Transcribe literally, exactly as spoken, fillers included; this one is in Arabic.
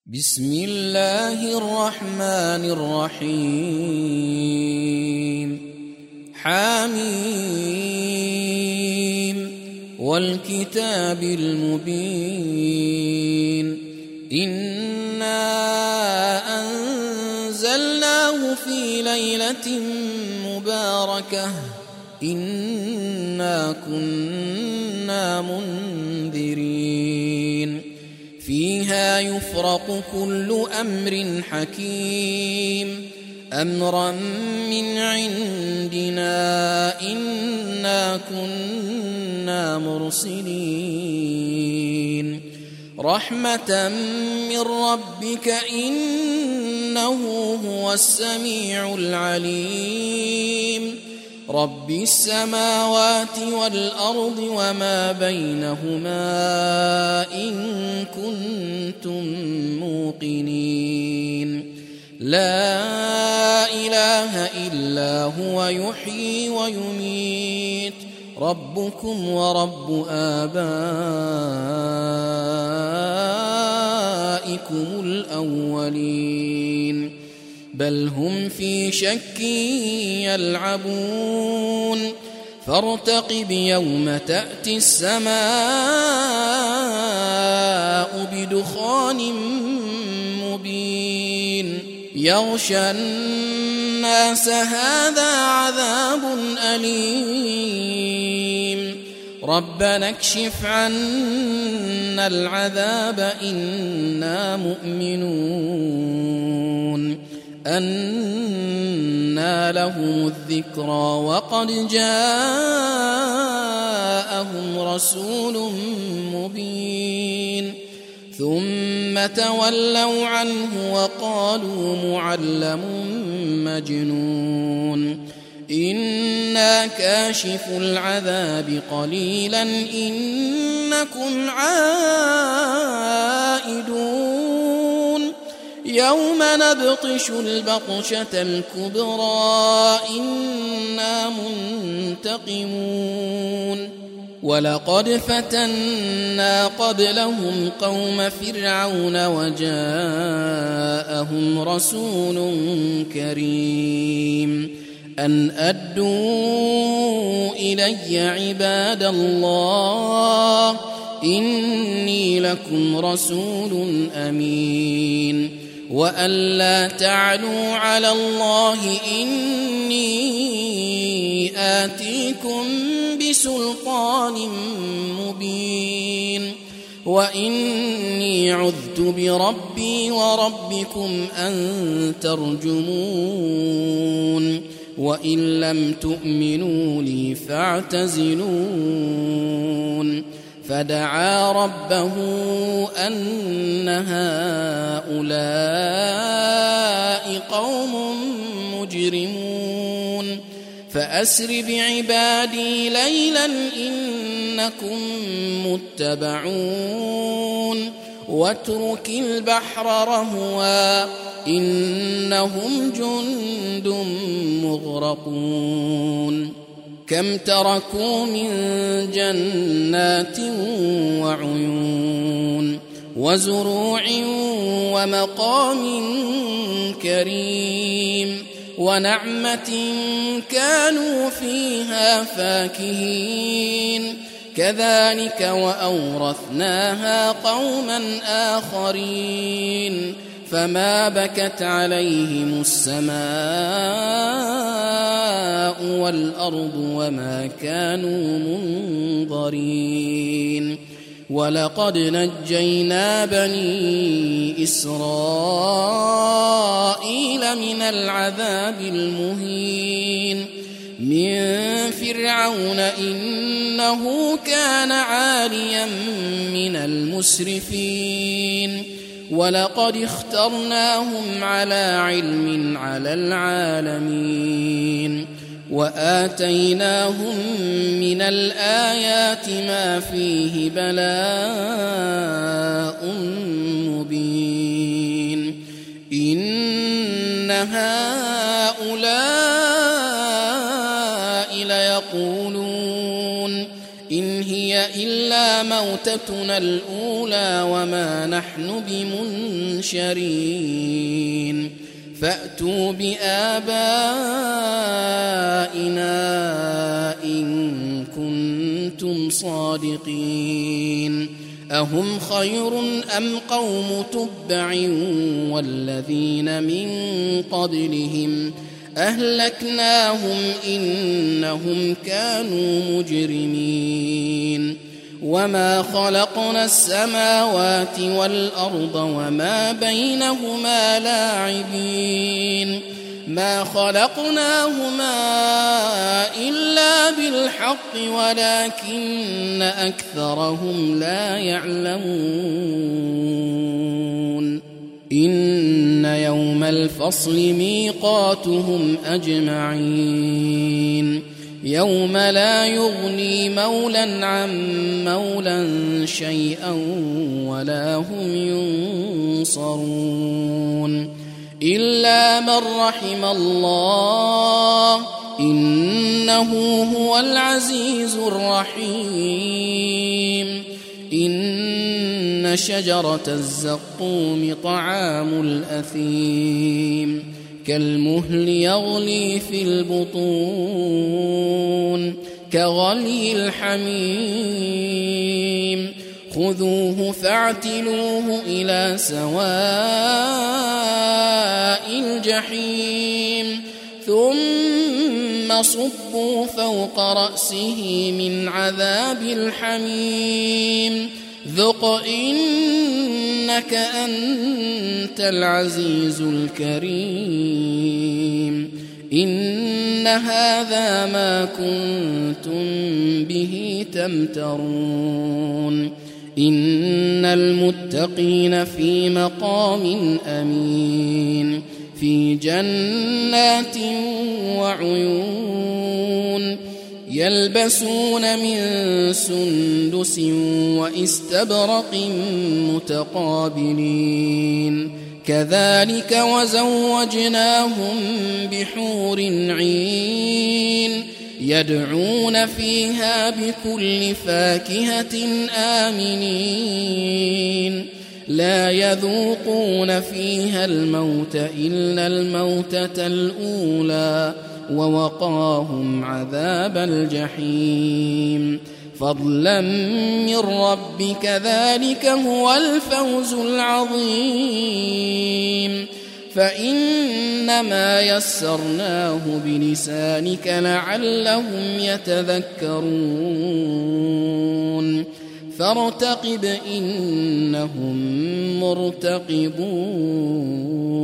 بسم الله الرحمن الرحيم حميم والكتاب المبين إنا أنزلناه في ليلة مباركة إنا كنا منذرين فيها يفرق كل أمر حكيم أمرا من عندنا إنا كنا مرسلين رحمة من ربك إنه هو السميع العليم رب السماوات والأرض وما بينهما إن كنتم موقنين لا إله إلا هو يحيي ويميت ربكم ورب آبائكم الأولين بل هم في شك يلعبون فارتقب يوم تأتي السماء بدخان مبين يغشى الناس هذا عذاب أليم ربنا اكشف عنا العذاب إنا مؤمنون أنى لهم الذكرى وقد جاءهم رسول مبين ثم تولوا عنه وقالوا معلم مجنون إنا كاشف العذاب قليلا إنكم عائدون يوم نبطش البطشة الكبرى إنا منتقمون ولقد فتنا قبلهم قوم فرعون وجاءهم رسول كريم أن أدوا إلي عباد الله إني لكم رسول أمين وأن لا تعلوا على الله إني آتيكم بسلطان مبين وإني عذت بربي وربكم أن ترجمون وإن لم تؤمنوا لي فاعتزلون فدعا ربه أن هؤلاء قوم مجرمون فأسر بعبادي ليلا إنكم متبعون واترك البحر رهوا إنهم جند مغرقون كم تركوا من جنات وعيون وزروع ومقام كريم ونعمة كانوا فيها فاكهين كذلك وأورثناها قوما آخرين فما بكت عليهم السماء والأرض وما كانوا منظرين ولقد نجينا بني إسرائيل من العذاب المهين من فرعون إنه كان عاليا من المسرفين ولقد اخترناهم على علم على العالمين وآتيناهم من الآيات ما فيه بلاء مبين إن هؤلاء ليقولون إن هي إلا موتتنا الأولى وما نحن بمنشرين فأتوا بآبائنا إن كنتم صادقين أهم خير أم قوم تبع والذين من قبلهم أهلكناهم إنهم كانوا مجرمين وما خلقنا السماوات والأرض وما بينهما لاعبين ما خلقناهما إلا بالحق ولكن أكثرهم لا يعلمون إن يوم الفصل ميقاتهم أجمعين يوم لا يغني مولا عن مولا شيئا ولا هم ينصرون إلا من رحم الله إنه هو العزيز الرحيم إن شجرة الزقوم طعام الأثيم كالمهل يغلي في البطون كغلي الحميم خذوه فاعتلوه إلى سواء الجحيم ثم صبوا فوق رأسه من عذاب الحميم ذق إنك أنت العزيز الكريم إن هذا ما كنتم به تمترون إن المتقين في مقام أمين في جنات وعيون يلبسون من سندس وإستبرق متقابلين كذلك وزوجناهم بحور عين يدعون فيها بكل فاكهة آمنين لا يذوقون فيها الموت إلا الموتة الأولى ووقاهم عذاب الجحيم فضلا من ربك ذلك هو الفوز العظيم فإنما يسرناه بلسانك لعلهم يتذكرون فارتقب إنهم مرتقبون